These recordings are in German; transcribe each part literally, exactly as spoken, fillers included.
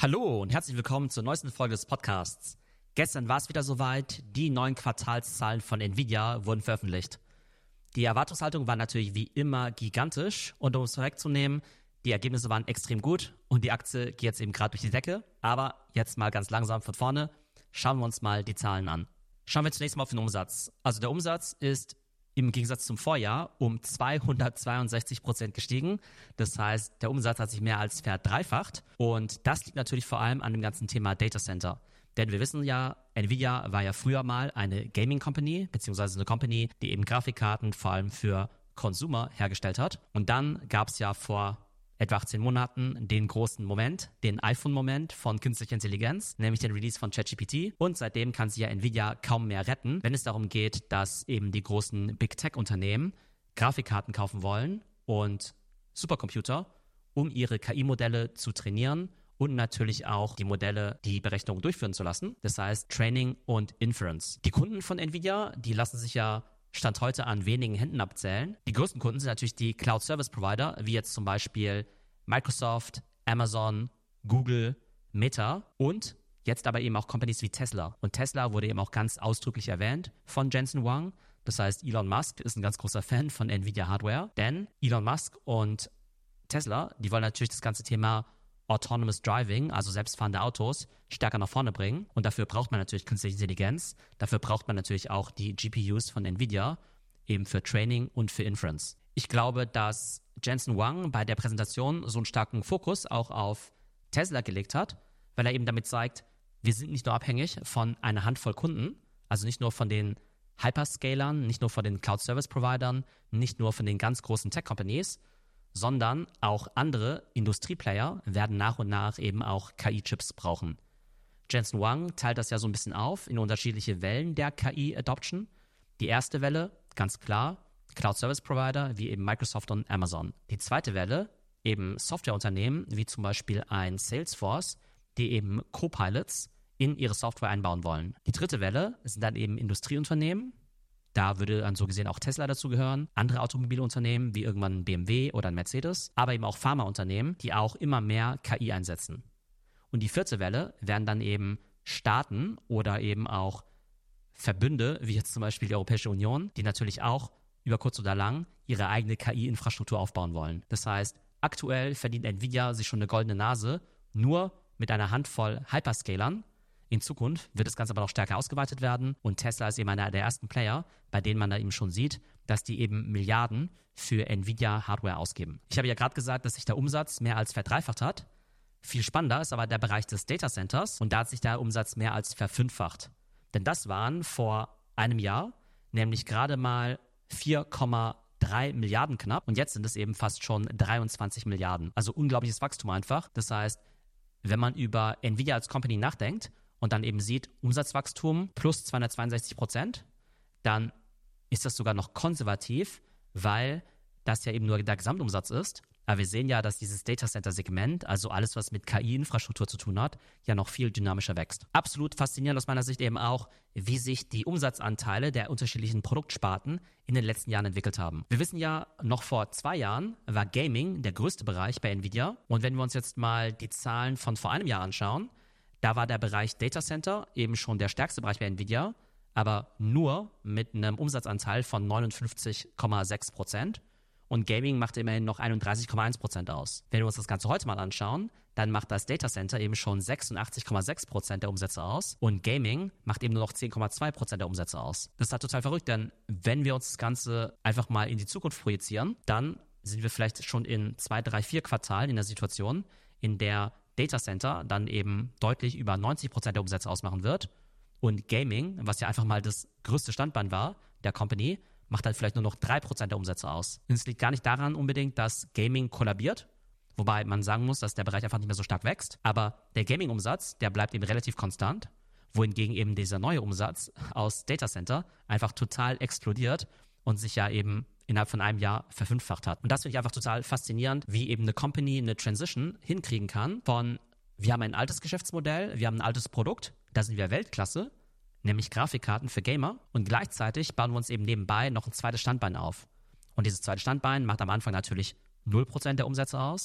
Hallo und herzlich willkommen zur neuesten Folge des Podcasts. Gestern war es wieder soweit, die neuen Quartalszahlen von Nvidia wurden veröffentlicht. Die Erwartungshaltung war natürlich wie immer gigantisch und um es vorwegzunehmen, die Ergebnisse waren extrem gut und die Aktie geht jetzt eben gerade durch die Decke. Aber jetzt mal ganz langsam von vorne, schauen wir uns mal die Zahlen an. Schauen wir zunächst mal auf den Umsatz. Also der Umsatz ist im Gegensatz zum Vorjahr um zweihundertzweiundsechzig Prozent gestiegen. Das heißt, der Umsatz hat sich mehr als verdreifacht. Und das liegt natürlich vor allem an dem ganzen Thema Data Center. Denn wir wissen ja, Nvidia war ja früher mal eine Gaming Company, beziehungsweise eine Company, die eben Grafikkarten vor allem für Consumer hergestellt hat. Und dann gab es ja vor etwa achtzehn Monaten den großen Moment, den iPhone-Moment von künstlicher Intelligenz, nämlich den Release von ChatGPT. Und seitdem kann sich ja Nvidia kaum mehr retten, wenn es darum geht, dass eben die großen Big Tech-Unternehmen Grafikkarten kaufen wollen und Supercomputer, um ihre K I-Modelle zu trainieren und natürlich auch die Modelle, die Berechnungen durchführen zu lassen. Das heißt Training und Inference. Die Kunden von Nvidia, die lassen sich ja Stand heute an wenigen Händen abzählen. Die größten Kunden sind natürlich die Cloud-Service-Provider, wie jetzt zum Beispiel Microsoft, Amazon, Google, Meta und jetzt aber eben auch Companies wie Tesla. Und Tesla wurde eben auch ganz ausdrücklich erwähnt von Jensen Huang. Das heißt, Elon Musk ist ein ganz großer Fan von Nvidia Hardware, denn Elon Musk und Tesla, die wollen natürlich das ganze Thema Autonomous Driving, also selbstfahrende Autos, stärker nach vorne bringen. Und dafür braucht man natürlich künstliche Intelligenz. Dafür braucht man natürlich auch die G P Us von Nvidia, eben für Training und für Inference. Ich glaube, dass Jensen Huang bei der Präsentation so einen starken Fokus auch auf Tesla gelegt hat, weil er eben damit zeigt, wir sind nicht nur abhängig von einer Handvoll Kunden, also nicht nur von den Hyperscalern, nicht nur von den Cloud-Service-Providern, nicht nur von den ganz großen Tech-Companies, sondern auch andere Industrieplayer werden nach und nach eben auch K I-Chips brauchen. Jensen Huang teilt das ja so ein bisschen auf in unterschiedliche Wellen der K I-Adoption. Die erste Welle, ganz klar, Cloud-Service-Provider wie eben Microsoft und Amazon. Die zweite Welle, eben Softwareunternehmen wie zum Beispiel ein Salesforce, die eben Copilots in ihre Software einbauen wollen. Die dritte Welle sind dann eben Industrieunternehmen. Da würde dann so gesehen auch Tesla dazu gehören, andere Automobilunternehmen wie irgendwann ein B M W oder ein Mercedes, aber eben auch Pharmaunternehmen, die auch immer mehr K I einsetzen. Und die vierte Welle wären dann eben Staaten oder eben auch Verbünde, wie jetzt zum Beispiel die Europäische Union, die natürlich auch über kurz oder lang ihre eigene K I-Infrastruktur aufbauen wollen. Das heißt, aktuell verdient Nvidia sich schon eine goldene Nase nur mit einer Handvoll Hyperscalern. In Zukunft wird das Ganze aber noch stärker ausgeweitet werden und Tesla ist eben einer der ersten Player, bei denen man da eben schon sieht, dass die eben Milliarden für Nvidia Hardware ausgeben. Ich habe ja gerade gesagt, dass sich der Umsatz mehr als verdreifacht hat. Viel spannender ist aber der Bereich des Data Centers und da hat sich der Umsatz mehr als verfünffacht. Denn das waren vor einem Jahr nämlich gerade mal vier Komma drei Milliarden knapp und jetzt sind es eben fast schon dreiundzwanzig Milliarden. Also unglaubliches Wachstum einfach. Das heißt, wenn man über Nvidia als Company nachdenkt, und dann eben sieht, Umsatzwachstum plus zweihundertzweiundsechzig Prozent, dann ist das sogar noch konservativ, weil das ja eben nur der Gesamtumsatz ist. Aber wir sehen ja, dass dieses Data-Center-Segment, also alles, was mit K I-Infrastruktur zu tun hat, ja noch viel dynamischer wächst. Absolut faszinierend aus meiner Sicht eben auch, wie sich die Umsatzanteile der unterschiedlichen Produktsparten in den letzten Jahren entwickelt haben. Wir wissen ja, noch vor zwei Jahren war Gaming der größte Bereich bei Nvidia. Und wenn wir uns jetzt mal die Zahlen von vor einem Jahr anschauen, da war der Bereich Data Center eben schon der stärkste Bereich bei Nvidia, aber nur mit einem Umsatzanteil von neunundfünfzig Komma sechs Prozent und Gaming machte immerhin noch einunddreißig Komma eins Prozent aus. Wenn wir uns das Ganze heute mal anschauen, dann macht das Data Center eben schon sechsundachtzig Komma sechs Prozent der Umsätze aus und Gaming macht eben nur noch zehn Komma zwei Prozent der Umsätze aus. Das ist halt total verrückt, denn wenn wir uns das Ganze einfach mal in die Zukunft projizieren, dann sind wir vielleicht schon in zwei, drei, vier Quartalen in der Situation, in der Data Center dann eben deutlich über neunzig Prozent der Umsätze ausmachen wird und Gaming, was ja einfach mal das größte Standbein war der Company, macht dann vielleicht nur noch drei Prozent der Umsätze aus. Und es liegt gar nicht daran unbedingt, dass Gaming kollabiert, wobei man sagen muss, dass der Bereich einfach nicht mehr so stark wächst, aber der Gaming-Umsatz, der bleibt eben relativ konstant, wohingegen eben dieser neue Umsatz aus Data Center einfach total explodiert und sich ja eben innerhalb von einem Jahr verfünffacht hat. Und das finde ich einfach total faszinierend, wie eben eine Company eine Transition hinkriegen kann von, wir haben ein altes Geschäftsmodell, wir haben ein altes Produkt, da sind wir Weltklasse, nämlich Grafikkarten für Gamer und gleichzeitig bauen wir uns eben nebenbei noch ein zweites Standbein auf. Und dieses zweite Standbein macht am Anfang natürlich null Prozent der Umsätze aus,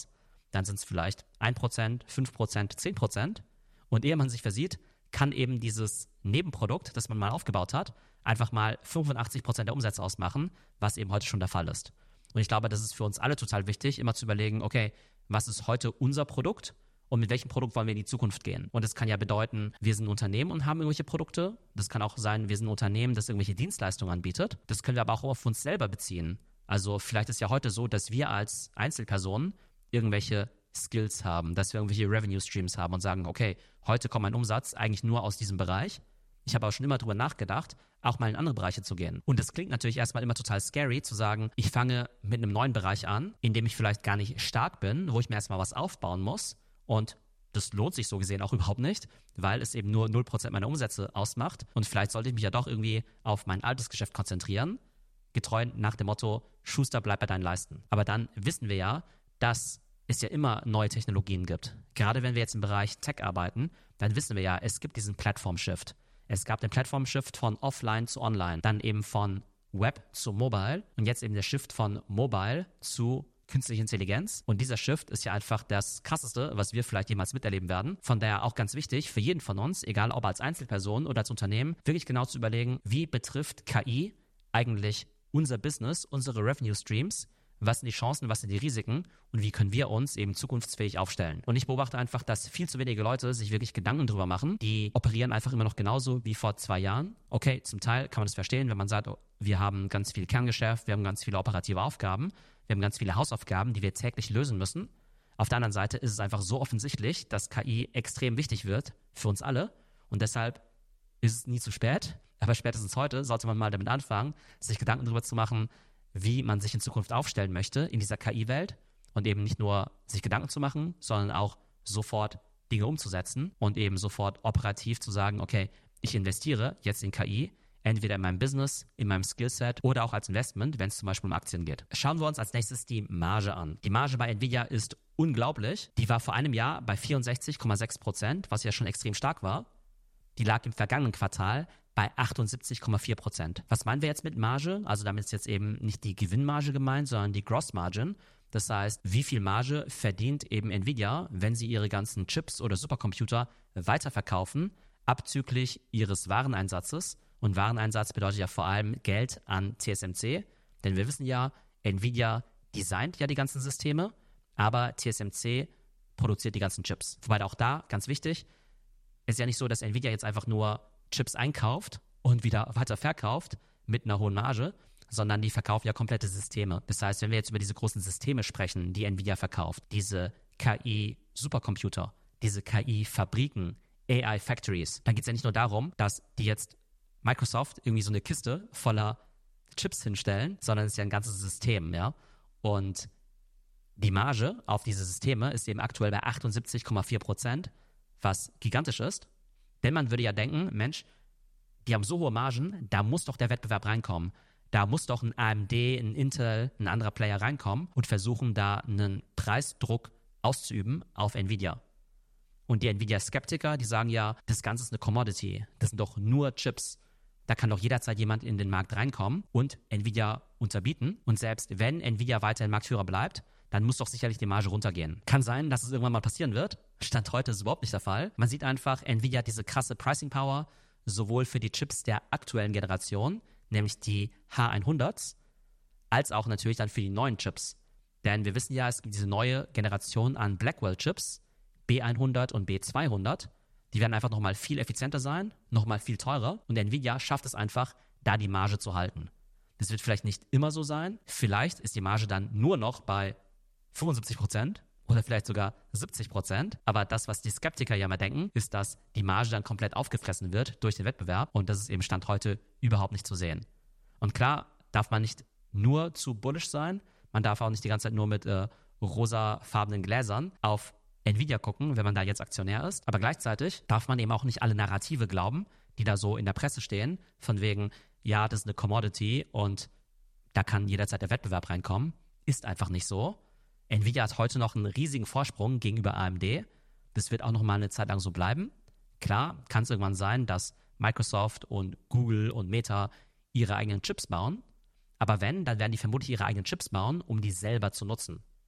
dann sind es vielleicht ein Prozent, fünf Prozent, zehn Prozent. Und ehe man sich versieht, kann eben dieses Nebenprodukt, das man mal aufgebaut hat, einfach mal fünfundachtzig Prozent der Umsätze ausmachen, was eben heute schon der Fall ist. Und ich glaube, das ist für uns alle total wichtig, immer zu überlegen, okay, was ist heute unser Produkt und mit welchem Produkt wollen wir in die Zukunft gehen? Und das kann ja bedeuten, wir sind ein Unternehmen und haben irgendwelche Produkte. Das kann auch sein, wir sind ein Unternehmen, das irgendwelche Dienstleistungen anbietet. Das können wir aber auch auf uns selber beziehen. Also vielleicht ist ja heute so, dass wir als Einzelpersonen irgendwelche Skills haben, dass wir irgendwelche Revenue Streams haben und sagen, okay, heute kommt mein Umsatz eigentlich nur aus diesem Bereich. Ich habe aber schon immer drüber nachgedacht, auch mal in andere Bereiche zu gehen. Und das klingt natürlich erstmal immer total scary, zu sagen, ich fange mit einem neuen Bereich an, in dem ich vielleicht gar nicht stark bin, wo ich mir erstmal was aufbauen muss. Und das lohnt sich so gesehen auch überhaupt nicht, weil es eben nur null Prozent meiner Umsätze ausmacht. Und vielleicht sollte ich mich ja doch irgendwie auf mein altes Geschäft konzentrieren, getreu nach dem Motto, Schuster, bleib bei deinen Leisten. Aber dann wissen wir ja, dass es ja immer neue Technologien gibt. Gerade wenn wir jetzt im Bereich Tech arbeiten, dann wissen wir ja, es gibt diesen Plattform-Shift. Es gab den Plattform-Shift von Offline zu Online, dann eben von Web zu Mobile und jetzt eben der Shift von Mobile zu künstliche Intelligenz. Und dieser Shift ist ja einfach das Krasseste, was wir vielleicht jemals miterleben werden. Von daher auch ganz wichtig für jeden von uns, egal ob als Einzelperson oder als Unternehmen, wirklich genau zu überlegen, wie betrifft K I eigentlich unser Business, unsere Revenue Streams, was sind die Chancen, was sind die Risiken und wie können wir uns eben zukunftsfähig aufstellen. Und ich beobachte einfach, dass viel zu wenige Leute sich wirklich Gedanken drüber machen. Die operieren einfach immer noch genauso wie vor zwei Jahren. Okay, zum Teil kann man das verstehen, wenn man sagt, oh, wir haben ganz viel Kerngeschäft, wir haben ganz viele operative Aufgaben, wir haben ganz viele Hausaufgaben, die wir täglich lösen müssen. Auf der anderen Seite ist es einfach so offensichtlich, dass K I extrem wichtig wird für uns alle und deshalb ist es nie zu spät, aber spätestens heute sollte man mal damit anfangen, sich Gedanken darüber zu machen, wie man sich in Zukunft aufstellen möchte in dieser K I-Welt und eben nicht nur sich Gedanken zu machen, sondern auch sofort Dinge umzusetzen und eben sofort operativ zu sagen, okay, ich investiere jetzt in K I, entweder in meinem Business, in meinem Skillset oder auch als Investment, wenn es zum Beispiel um Aktien geht. Schauen wir uns als nächstes die Marge an. Die Marge bei Nvidia ist unglaublich. Die war vor einem Jahr bei vierundsechzig Komma sechs Prozent, was ja schon extrem stark war. Die lag im vergangenen Quartal bei achtundsiebzig Komma vier Prozent. Was meinen wir jetzt mit Marge? Also damit ist jetzt eben nicht die Gewinnmarge gemeint, sondern die Gross Margin. Das heißt, wie viel Marge verdient eben Nvidia, wenn sie ihre ganzen Chips oder Supercomputer weiterverkaufen, abzüglich ihres Wareneinsatzes. Und Wareneinsatz bedeutet ja vor allem Geld an T S M C. Denn wir wissen ja, Nvidia designt ja die ganzen Systeme, aber T S M C produziert die ganzen Chips. Wobei auch da, ganz wichtig, ist ja nicht so, dass Nvidia jetzt einfach nur Chips einkauft und wieder weiter verkauft mit einer hohen Marge, sondern die verkaufen ja komplette Systeme. Das heißt, wenn wir jetzt über diese großen Systeme sprechen, die Nvidia verkauft, diese K I-Supercomputer, diese K I-Fabriken, A I-Factories, dann geht es ja nicht nur darum, dass die jetzt Microsoft irgendwie so eine Kiste voller Chips hinstellen, sondern es ist ja ein ganzes System, ja. Und die Marge auf diese Systeme ist eben aktuell bei achtundsiebzig Komma vier Prozent, was gigantisch ist. Denn man würde ja denken, Mensch, die haben so hohe Margen, da muss doch der Wettbewerb reinkommen. Da muss doch ein A M D, ein Intel, ein anderer Player reinkommen und versuchen, da einen Preisdruck auszuüben auf Nvidia. Und die Nvidia-Skeptiker, die sagen ja, das Ganze ist eine Commodity. Das sind doch nur Chips. Da kann doch jederzeit jemand in den Markt reinkommen und Nvidia unterbieten. Und selbst wenn Nvidia weiterhin Marktführer bleibt, dann muss doch sicherlich die Marge runtergehen. Kann sein, dass es irgendwann mal passieren wird. Stand heute ist überhaupt nicht der Fall. Man sieht einfach, Nvidia hat diese krasse Pricing Power, sowohl für die Chips der aktuellen Generation, nämlich die H hundert, als auch natürlich dann für die neuen Chips. Denn wir wissen ja, es gibt diese neue Generation an Blackwell-Chips, B hundert und B zweihundert. Die werden einfach nochmal viel effizienter sein, nochmal viel teurer. Und Nvidia schafft es einfach, da die Marge zu halten. Das wird vielleicht nicht immer so sein. Vielleicht ist die Marge dann nur noch bei fünfundsiebzig Prozent oder vielleicht sogar siebzig Prozent. Aber das, was die Skeptiker ja mal denken, ist, dass die Marge dann komplett aufgefressen wird durch den Wettbewerb. Und das ist eben Stand heute überhaupt nicht zu sehen. Und klar darf man nicht nur zu bullish sein. Man darf auch nicht die ganze Zeit nur mit äh, rosafarbenen Gläsern auf Nvidia gucken, wenn man da jetzt Aktionär ist. Aber gleichzeitig darf man eben auch nicht alle Narrative glauben, die da so in der Presse stehen, von wegen, ja, das ist eine Commodity und da kann jederzeit der Wettbewerb reinkommen. Ist einfach nicht so. Nvidia hat heute noch einen riesigen Vorsprung gegenüber A M D. Das wird auch noch mal eine Zeit lang so bleiben. Klar, kann es irgendwann sein, dass Microsoft und Google und Meta ihre eigenen Chips bauen. Aber wenn, dann werden die vermutlich ihre eigenen Chips bauen, um die selber zu nutzen.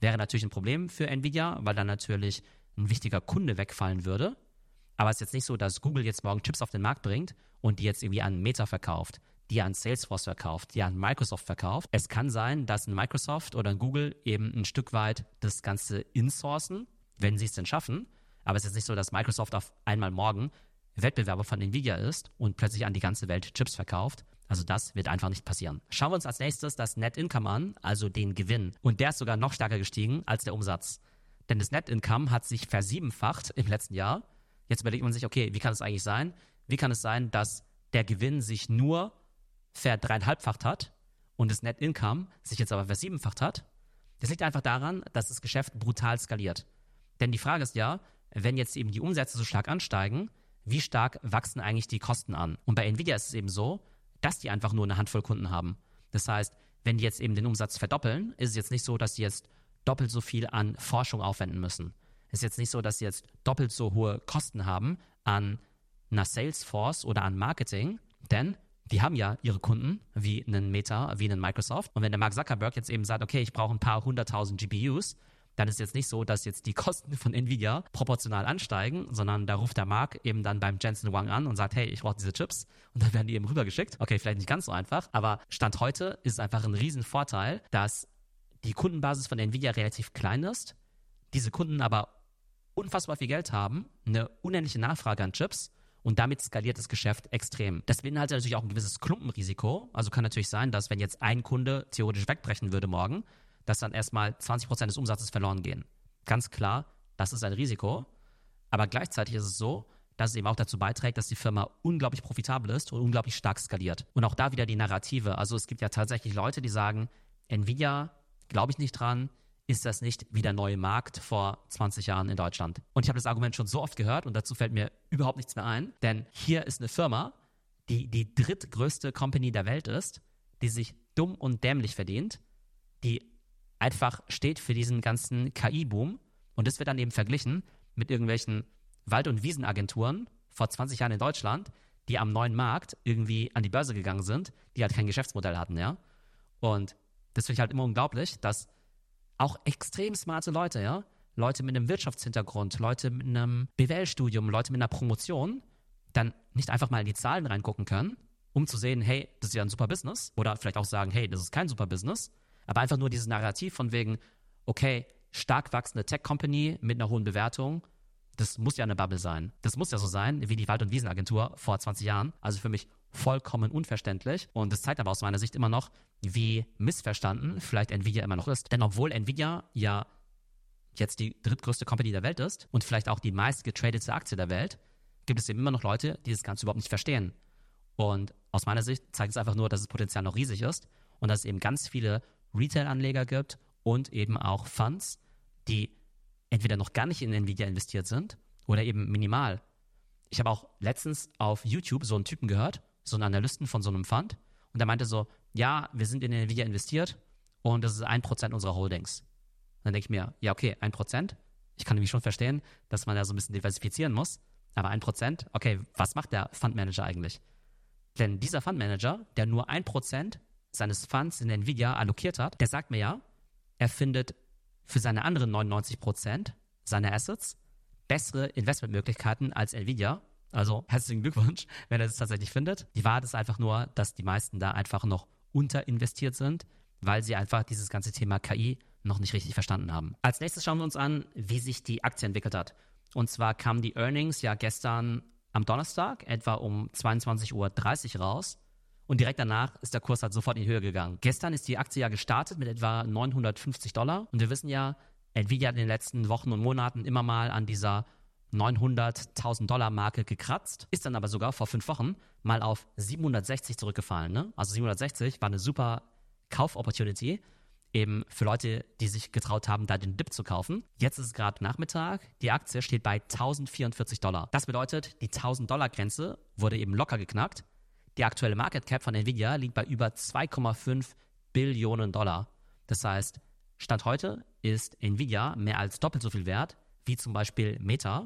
Wäre natürlich ein Problem für Nvidia, weil dann natürlich ein wichtiger Kunde wegfallen würde. Aber es ist jetzt nicht so, dass Google jetzt morgen Chips auf den Markt bringt und die jetzt irgendwie an Meta verkauft, die an Salesforce verkauft, die an Microsoft verkauft. Es kann sein, dass ein Microsoft oder ein Google eben ein Stück weit das Ganze insourcen, wenn sie es denn schaffen. Aber es ist nicht so, dass Microsoft auf einmal morgen Wettbewerber von Nvidia ist und plötzlich an die ganze Welt Chips verkauft. Also das wird einfach nicht passieren. Schauen wir uns als nächstes das Net Income an, also den Gewinn. Und der ist sogar noch stärker gestiegen als der Umsatz. Denn das Net Income hat sich versiebenfacht im letzten Jahr. Jetzt überlegt man sich, okay, wie kann es eigentlich sein? Wie kann es sein, dass der Gewinn sich nur verdreieinhalbfacht hat und das Net Income sich jetzt aber versiebenfacht hat? Das liegt einfach daran, dass das Geschäft brutal skaliert. Denn die Frage ist ja, wenn jetzt eben die Umsätze so stark ansteigen, wie stark wachsen eigentlich die Kosten an? Und bei Nvidia ist es eben so, dass die einfach nur eine Handvoll Kunden haben. Das heißt, wenn die jetzt eben den Umsatz verdoppeln, ist es jetzt nicht so, dass die jetzt doppelt so viel an Forschung aufwenden müssen. Es ist jetzt nicht so, dass sie jetzt doppelt so hohe Kosten haben an einer Salesforce oder an Marketing, denn die haben ja ihre Kunden wie einen Meta, wie einen Microsoft. Und wenn der Mark Zuckerberg jetzt eben sagt, okay, ich brauche ein paar hunderttausend G P Us, dann ist jetzt nicht so, dass jetzt die Kosten von Nvidia proportional ansteigen, sondern da ruft der Mark eben dann beim Jensen Huang an und sagt, hey, ich brauche diese Chips. Und dann werden die eben rübergeschickt. Okay, vielleicht nicht ganz so einfach, aber Stand heute ist es einfach ein Riesenvorteil, dass die Kundenbasis von Nvidia relativ klein ist, diese Kunden aber unfassbar viel Geld haben, eine unendliche Nachfrage an Chips und damit skaliert das Geschäft extrem. Das beinhaltet natürlich auch ein gewisses Klumpenrisiko. Also kann natürlich sein, dass wenn jetzt ein Kunde theoretisch wegbrechen würde morgen, dass dann erstmal zwanzig Prozent des Umsatzes verloren gehen. Ganz klar, das ist ein Risiko. Aber gleichzeitig ist es so, dass es eben auch dazu beiträgt, dass die Firma unglaublich profitabel ist und unglaublich stark skaliert. Und auch da wieder die Narrative. Also es gibt ja tatsächlich Leute, die sagen, Nvidia, glaube ich nicht dran, ist das nicht wie der neue Markt vor zwanzig Jahren in Deutschland? Und ich habe das Argument schon so oft gehört und dazu fällt mir überhaupt nichts mehr ein. Denn hier ist eine Firma, die die drittgrößte Company der Welt ist, die sich dumm und dämlich verdient, die einfach steht für diesen ganzen K I-Boom. Und das wird dann eben verglichen mit irgendwelchen Wald- und Wiesenagenturen vor zwanzig Jahren in Deutschland, die am neuen Markt irgendwie an die Börse gegangen sind, die halt kein Geschäftsmodell hatten, ja. Und das finde ich halt immer unglaublich, dass auch extrem smarte Leute, ja, Leute mit einem Wirtschaftshintergrund, Leute mit einem B W L-Studium, Leute mit einer Promotion, dann nicht einfach mal in die Zahlen reingucken können, um zu sehen, hey, das ist ja ein super Business, oder vielleicht auch sagen, hey, das ist kein super Business, aber einfach nur dieses Narrativ von wegen, okay, stark wachsende Tech-Company mit einer hohen Bewertung, das muss ja eine Bubble sein. Das muss ja so sein, wie die Wald- und Wiesenagentur vor zwanzig Jahren. Also für mich vollkommen unverständlich. Und das zeigt aber aus meiner Sicht immer noch, wie missverstanden vielleicht Nvidia immer noch ist. Denn obwohl Nvidia ja jetzt die drittgrößte Company der Welt ist und vielleicht auch die meist getradete Aktie der Welt, gibt es eben immer noch Leute, die das Ganze überhaupt nicht verstehen. Und aus meiner Sicht zeigt es einfach nur, dass das Potenzial noch riesig ist und dass es eben ganz viele Retail-Anleger gibt und eben auch Funds, die entweder noch gar nicht in Nvidia investiert sind oder eben minimal. Ich habe auch letztens auf YouTube so einen Typen gehört, so einen Analysten von so einem Fund, und der meinte so, ja, wir sind in Nvidia investiert und das ist ein Prozent unserer Holdings. Und dann denke ich mir, ja okay, ein Prozent, ich kann nämlich schon verstehen, dass man da so ein bisschen diversifizieren muss, aber ein Prozent, okay, was macht der Fundmanager eigentlich? Denn dieser Fundmanager, der nur ein Prozent seines Funds in Nvidia allokiert hat, der sagt mir ja, er findet für seine anderen neunundneunzig Prozent seiner Assets bessere Investmentmöglichkeiten als Nvidia. Also herzlichen Glückwunsch, wenn er das tatsächlich findet. Die Wahrheit ist einfach nur, dass die meisten da einfach noch unterinvestiert sind, weil sie einfach dieses ganze Thema K I noch nicht richtig verstanden haben. Als nächstes schauen wir uns an, wie sich die Aktie entwickelt hat. Und zwar kamen die Earnings ja gestern am Donnerstag etwa um zweiundzwanzig Uhr dreißig raus. Und direkt danach ist der Kurs halt sofort in die Höhe gegangen. Gestern ist die Aktie ja gestartet mit etwa neunhundertfünfzig Dollar. Und wir wissen ja, Nvidia hat in den letzten Wochen und Monaten immer mal an dieser neunhunderttausend Dollar Marke gekratzt, ist dann aber sogar vor fünf Wochen mal auf siebenhundertsechzig zurückgefallen. Ne? Also siebenhundertsechzig war eine super Kauf-Opportunity, eben für Leute, die sich getraut haben, da den Dip zu kaufen. Jetzt ist es gerade Nachmittag, die Aktie steht bei tausendvierundvierzig Dollar. Das bedeutet, die tausend Dollar Grenze wurde eben locker geknackt. Die aktuelle Market Cap von Nvidia liegt bei über zwei Komma fünf Billionen Dollar. Das heißt, Stand heute ist Nvidia mehr als doppelt so viel wert wie zum Beispiel Meta.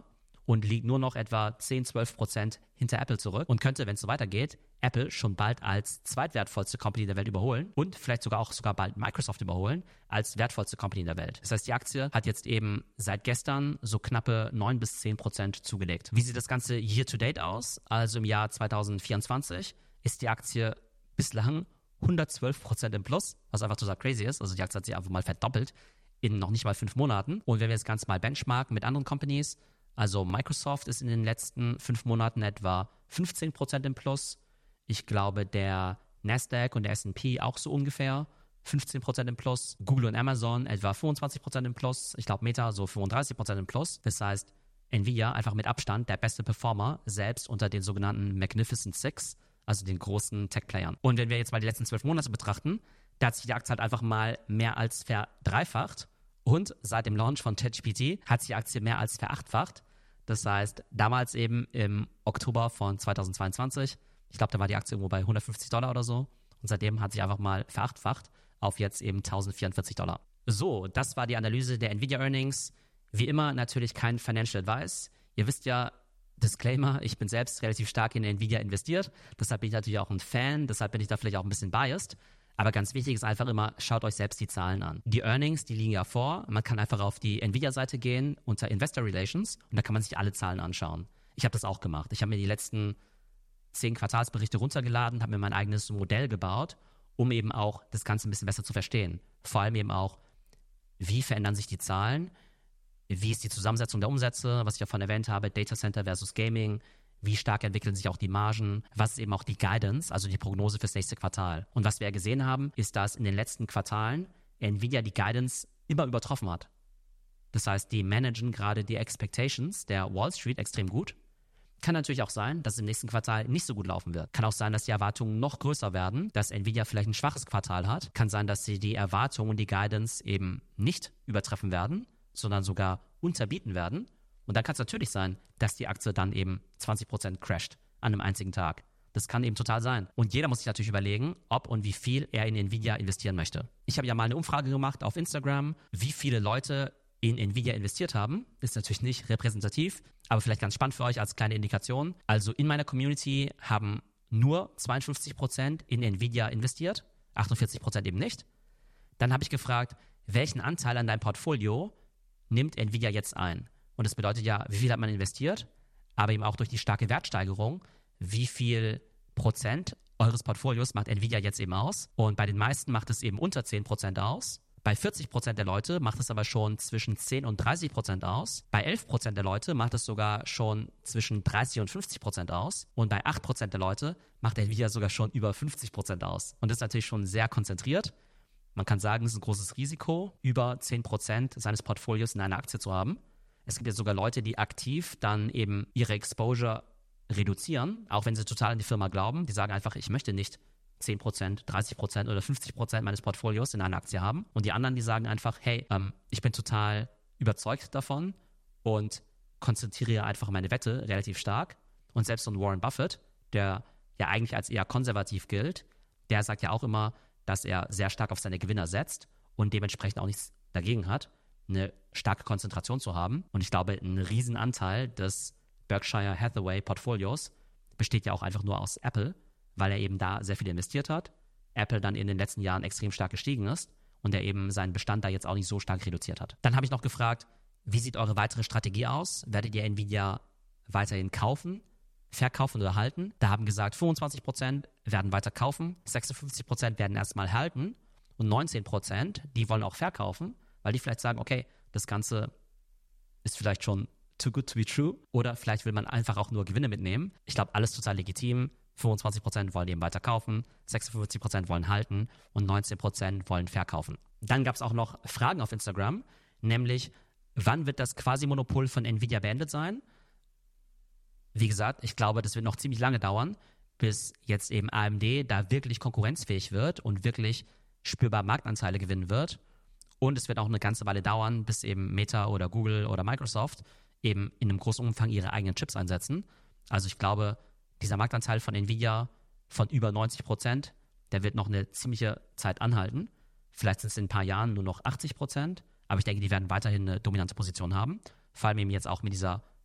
und liegt nur noch etwa zehn, zwölf Prozent hinter Apple zurück und könnte, wenn es so weitergeht, Apple schon bald als zweitwertvollste Company der Welt überholen und vielleicht sogar auch sogar bald Microsoft überholen als wertvollste Company der Welt. Das heißt, die Aktie hat jetzt eben seit gestern so knappe neun bis zehn Prozent zugelegt. Wie sieht das Ganze year to date aus? Also im Jahr zwanzig vierundzwanzig ist die Aktie bislang hundertzwölf Prozent im Plus, was einfach total crazy ist. Also die Aktie hat sich einfach mal verdoppelt in noch nicht mal fünf Monaten. Und wenn wir das Ganze mal benchmarken mit anderen Companies, also Microsoft ist in den letzten fünf Monaten etwa fünfzehn Prozent im Plus. Ich glaube, der Nasdaq und der S und P auch so ungefähr fünfzehn Prozent im Plus. Google und Amazon etwa fünfundzwanzig Prozent im Plus. Ich glaube, Meta so fünfunddreißig Prozent im Plus. Das heißt, Nvidia einfach mit Abstand der beste Performer, selbst unter den sogenannten Magnificent Six, also den großen Tech-Playern. Und wenn wir jetzt mal die letzten zwölf Monate betrachten, da hat sich die Aktie halt einfach mal mehr als verdreifacht. Und seit dem Launch von ChatGPT hat sich die Aktie mehr als verachtfacht. Das heißt, damals eben im Oktober von zweitausendzweiundzwanzig, ich glaube, da war die Aktie irgendwo bei hundertfünfzig Dollar oder so. Und seitdem hat sich einfach mal verachtfacht auf jetzt eben tausendvierundvierzig Dollar. So, das war die Analyse der Nvidia Earnings. Wie immer natürlich kein Financial Advice. Ihr wisst ja, Disclaimer, ich bin selbst relativ stark in Nvidia investiert. Deshalb bin ich natürlich auch ein Fan. Deshalb bin ich da vielleicht auch ein bisschen biased. Aber ganz wichtig ist einfach immer, schaut euch selbst die Zahlen an. Die Earnings, die liegen ja vor. Man kann einfach auf die Nvidia-Seite gehen unter Investor Relations und da kann man sich alle Zahlen anschauen. Ich habe das auch gemacht. Ich habe mir die letzten zehn Quartalsberichte runtergeladen, habe mir mein eigenes Modell gebaut, um eben auch das Ganze ein bisschen besser zu verstehen. Vor allem eben auch, wie verändern sich die Zahlen, wie ist die Zusammensetzung der Umsätze, was ich davon erwähnt habe, Data Center versus Gaming, wie stark entwickeln sich auch die Margen, was ist eben auch die Guidance, also die Prognose fürs nächste Quartal. Und was wir ja gesehen haben, ist, dass in den letzten Quartalen Nvidia die Guidance immer übertroffen hat. Das heißt, die managen gerade die Expectations der Wall Street extrem gut. Kann natürlich auch sein, dass es im nächsten Quartal nicht so gut laufen wird. Kann auch sein, dass die Erwartungen noch größer werden, dass Nvidia vielleicht ein schwaches Quartal hat. Kann sein, dass sie die Erwartungen und die Guidance eben nicht übertreffen werden, sondern sogar unterbieten werden. Und dann kann es natürlich sein, dass die Aktie dann eben zwanzig Prozent crasht an einem einzigen Tag. Das kann eben total sein. Und jeder muss sich natürlich überlegen, ob und wie viel er in Nvidia investieren möchte. Ich habe ja mal eine Umfrage gemacht auf Instagram, wie viele Leute in Nvidia investiert haben. Ist natürlich nicht repräsentativ, aber vielleicht ganz spannend für euch als kleine Indikation. Also in meiner Community haben nur zweiundfünfzig Prozent in Nvidia investiert, achtundvierzig Prozent eben nicht. Dann habe ich gefragt, welchen Anteil an deinem Portfolio nimmt Nvidia jetzt ein? Und das bedeutet ja, wie viel hat man investiert, aber eben auch durch die starke Wertsteigerung, wie viel Prozent eures Portfolios macht Nvidia jetzt eben aus. Und bei den meisten macht es eben unter zehn Prozent aus. Bei vierzig Prozent der Leute macht es aber schon zwischen zehn und dreißig Prozent aus. Bei elf Prozent der Leute macht es sogar schon zwischen dreißig und fünfzig Prozent aus. Und bei acht Prozent der Leute macht Nvidia sogar schon über fünfzig Prozent aus. Und das ist natürlich schon sehr konzentriert. Man kann sagen, es ist ein großes Risiko, über zehn Prozent seines Portfolios in einer Aktie zu haben. Es gibt jetzt sogar Leute, die aktiv dann eben ihre Exposure reduzieren, auch wenn sie total an die Firma glauben. Die sagen einfach, ich möchte nicht zehn Prozent, dreißig Prozent oder fünfzig Prozent meines Portfolios in einer Aktie haben. Und die anderen, die sagen einfach, hey, ähm, ich bin total überzeugt davon und konzentriere einfach meine Wette relativ stark. Und selbst so ein Warren Buffett, der ja eigentlich als eher konservativ gilt, der sagt ja auch immer, dass er sehr stark auf seine Gewinner setzt und dementsprechend auch nichts dagegen hat, eine starke Konzentration zu haben. Und ich glaube, ein Riesenanteil des Berkshire Hathaway Portfolios besteht ja auch einfach nur aus Apple, weil er eben da sehr viel investiert hat. Apple dann in den letzten Jahren extrem stark gestiegen ist und er eben seinen Bestand da jetzt auch nicht so stark reduziert hat. Dann habe ich noch gefragt, wie sieht eure weitere Strategie aus? Werdet ihr Nvidia weiterhin kaufen, verkaufen oder halten? Da haben gesagt, fünfundzwanzig Prozent werden weiter kaufen, sechsundfünfzig Prozent werden erstmal halten und neunzehn Prozent, die wollen auch verkaufen, weil die vielleicht sagen, okay, das Ganze ist vielleicht schon too good to be true oder vielleicht will man einfach auch nur Gewinne mitnehmen. Ich glaube, alles total legitim. fünfundzwanzig Prozent wollen eben weiter kaufen, sechsundfünfzig Prozent wollen halten und neunzehn Prozent wollen verkaufen. Dann gab es auch noch Fragen auf Instagram, nämlich, wann wird das Quasi-Monopol von Nvidia beendet sein? Wie gesagt, ich glaube, das wird noch ziemlich lange dauern, bis jetzt eben A M D da wirklich konkurrenzfähig wird und wirklich spürbar Marktanteile gewinnen wird. Und es wird auch eine ganze Weile dauern, bis eben Meta oder Google oder Microsoft eben in einem großen Umfang ihre eigenen Chips einsetzen. Also ich glaube, dieser Marktanteil von Nvidia von über neunzig Prozent, der wird noch eine ziemliche Zeit anhalten. Vielleicht sind es in ein paar Jahren nur noch achtzig Prozent, aber ich denke, die werden weiterhin eine dominante Position haben. Vor allem eben jetzt auch mit dieser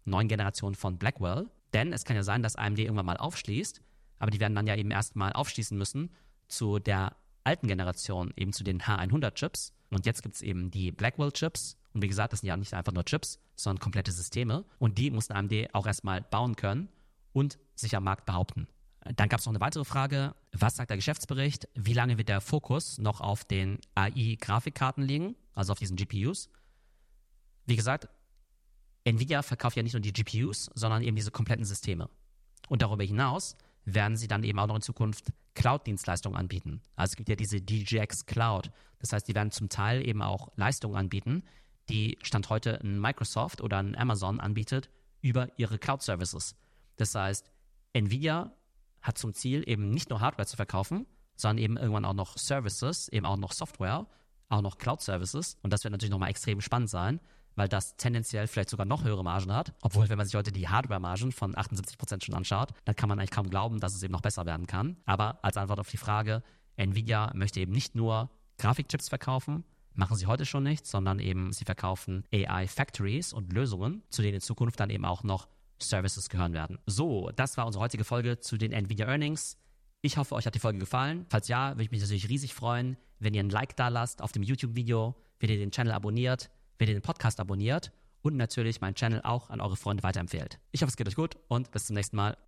neuen Generation von Blackwell. Denn es kann ja sein, dass A M D irgendwann mal aufschließt, aber die werden dann ja eben erstmal aufschließen müssen zu der alten Generation, eben zu den H hundert Chips. Und jetzt gibt es eben die Blackwell-Chips. Und wie gesagt, das sind ja nicht einfach nur Chips, sondern komplette Systeme. Und die muss A M D auch erstmal bauen können und sich am Markt behaupten. Dann gab es noch eine weitere Frage. Was sagt der Geschäftsbericht? Wie lange wird der Fokus noch auf den A I-Grafikkarten liegen, also auf diesen G P Us? Wie gesagt, Nvidia verkauft ja nicht nur die G P Us, sondern eben diese kompletten Systeme. Und darüber hinaus werden sie dann eben auch noch in Zukunft Cloud-Dienstleistungen anbieten. Also es gibt ja diese D G X Cloud. Das heißt, die werden zum Teil eben auch Leistungen anbieten, die Stand heute ein Microsoft oder ein Amazon anbietet über ihre Cloud-Services. Das heißt, Nvidia hat zum Ziel, eben nicht nur Hardware zu verkaufen, sondern eben irgendwann auch noch Services, eben auch noch Software, auch noch Cloud-Services. Und das wird natürlich nochmal extrem spannend sein, weil das tendenziell vielleicht sogar noch höhere Margen hat. Obwohl, wenn man sich heute die Hardware-Margen von achtundsiebzig Prozent schon anschaut, dann kann man eigentlich kaum glauben, dass es eben noch besser werden kann. Aber als Antwort auf die Frage, Nvidia möchte eben nicht nur Grafikchips verkaufen, machen sie heute schon nicht, sondern eben sie verkaufen A I-Factories und Lösungen, zu denen in Zukunft dann eben auch noch Services gehören werden. So, das war unsere heutige Folge zu den Nvidia Earnings. Ich hoffe, euch hat die Folge gefallen. Falls ja, würde ich mich natürlich riesig freuen, wenn ihr ein Like da lasst auf dem YouTube-Video, wenn ihr den Channel abonniert, wenn ihr den Podcast abonniert und natürlich meinen Channel auch an eure Freunde weiterempfehlt. Ich hoffe, es geht euch gut und bis zum nächsten Mal.